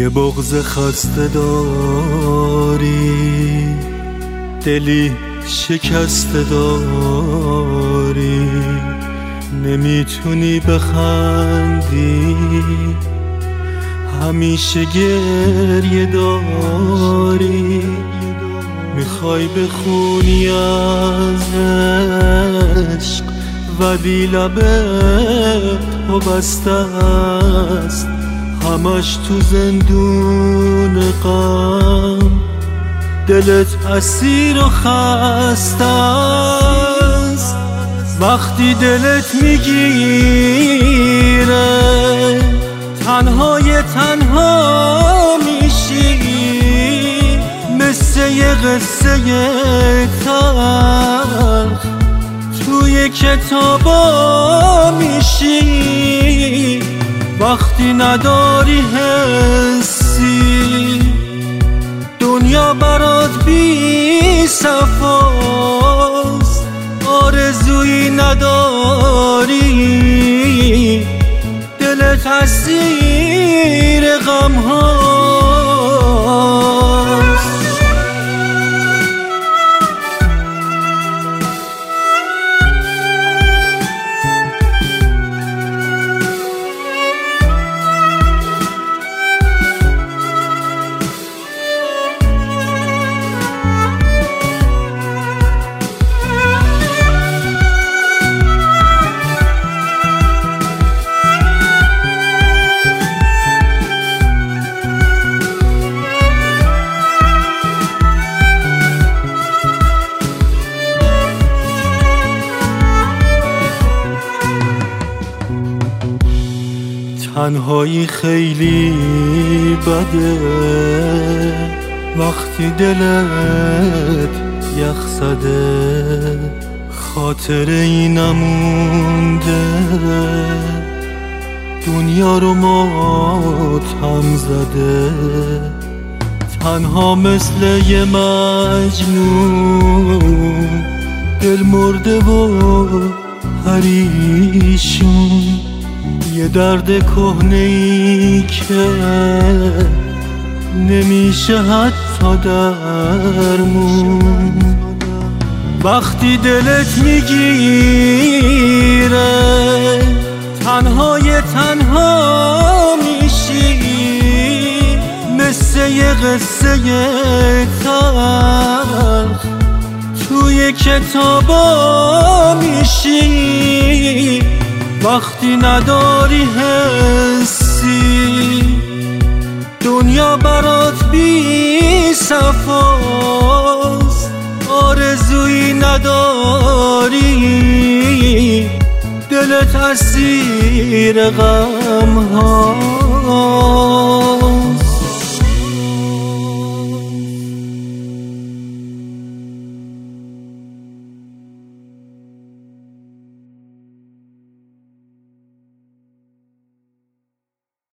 یه بغض خسته داری، دلی شکسته داری، نمیتونی بخندی، همیشه گریه داری، میخوای بخونی از عشق ولی لبت تو بسته است، همش تو زندون غم، دلت اسیر و خسته است. وقتی دلت میگیره تنهای تنها میشی، مثل یه قصه تلخ توی کتابا میشی. وقتی نداری حسی دنیا برات بی صفاست، آرزویی نداری، دلت اسیر غم هاست. تنهایی خیلی بده وقتی دلت یخ زده، خاطره ای نمونده دنیا رو ماتم زده، تنها مثل یه مجنون دل مرده و پریشون، یه درد کهنه‌ای که نمیشه حتی درمون. وقتی دلت میگیره تنهای تنها میشی، مثل یه قصه تلخ توی کتابا میشی. وقتی نداری حسی دنیا برات بی صفاست، آرزویی نداری، دلت اسیر غم ها.